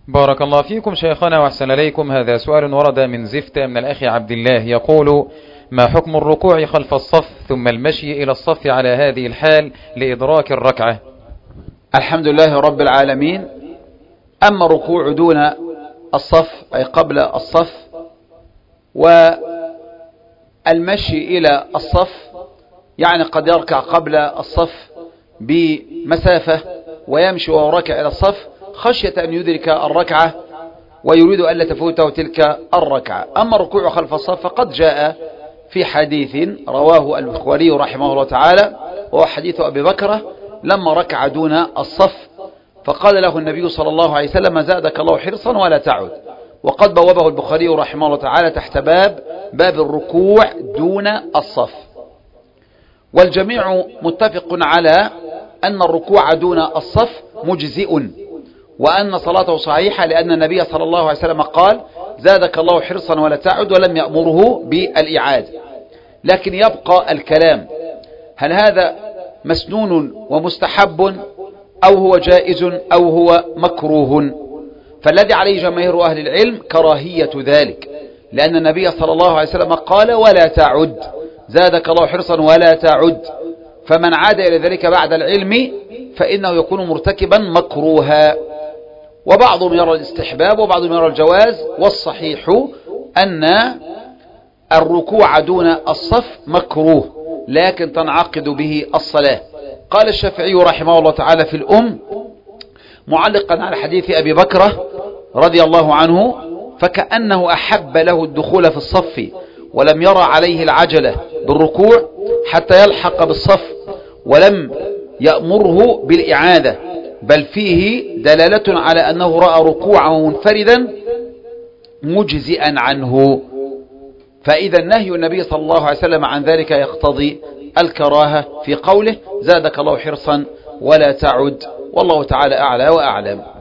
بارك الله فيكم شيخنا وأحسن إليكم. هذا سؤال ورد من زفتة من الأخ عبد الله يقول: ما حكم الركوع خلف الصف ثم المشي إلى الصف على هذه الحال لإدراك الركعة؟ الحمد لله رب العالمين. أما الركوع دون الصف أي قبل الصف، والمشي إلى الصف يعني قد يركع قبل الصف بمسافة ويمشي وهو راكع إلى الصف خشية أن يدرك الركعة ويريد ألا تفوته تلك الركعة. أما الركوع خلف الصف فقد جاء في حديث رواه البخاري رحمه الله تعالى، وهو حديث أبي بكرة لما ركع دون الصف فقال له النبي صلى الله عليه وسلم: زادك الله حرصا ولا تعد. وقد بوابه البخاري رحمه الله تعالى تحت باب الركوع دون الصف. والجميع متفق على أن الركوع دون الصف مجزئ وأن صلاته صحيحة، لأن النبي صلى الله عليه وسلم قال: زادك الله حرصا ولا تعد، ولم يأمره بالإعادة. لكن يبقى الكلام: هل هذا مسنون ومستحب أو هو جائز أو هو مكروه؟ فالذي عليه جماهير أهل العلم كراهية ذلك، لأن النبي صلى الله عليه وسلم قال: ولا تعد، زادك الله حرصا ولا تعد. فمن عاد إلى ذلك بعد العلم فإنه يكون مرتكبا مكروها. وبعضهم يرى الاستحباب وبعضهم يرى الجواز، والصحيح أن الركوع دون الصف مكروه لكن تنعقد به الصلاة. قال الشافعي رحمه الله تعالى في الأم معلقا على حديث أبي بكرة رضي الله عنه: فكأنه أحب له الدخول في الصف ولم يرى عليه العجلة بالركوع حتى يلحق بالصف، ولم يأمره بالإعادة، بل فيه دلالة على أنه رأى ركوعه منفردا مجزئا عنه. فإذا نهي النبي صلى الله عليه وسلم عن ذلك يقتضي الكراهة في قوله: زادك الله حرصا ولا تعد. والله تعالى أعلى وأعلم.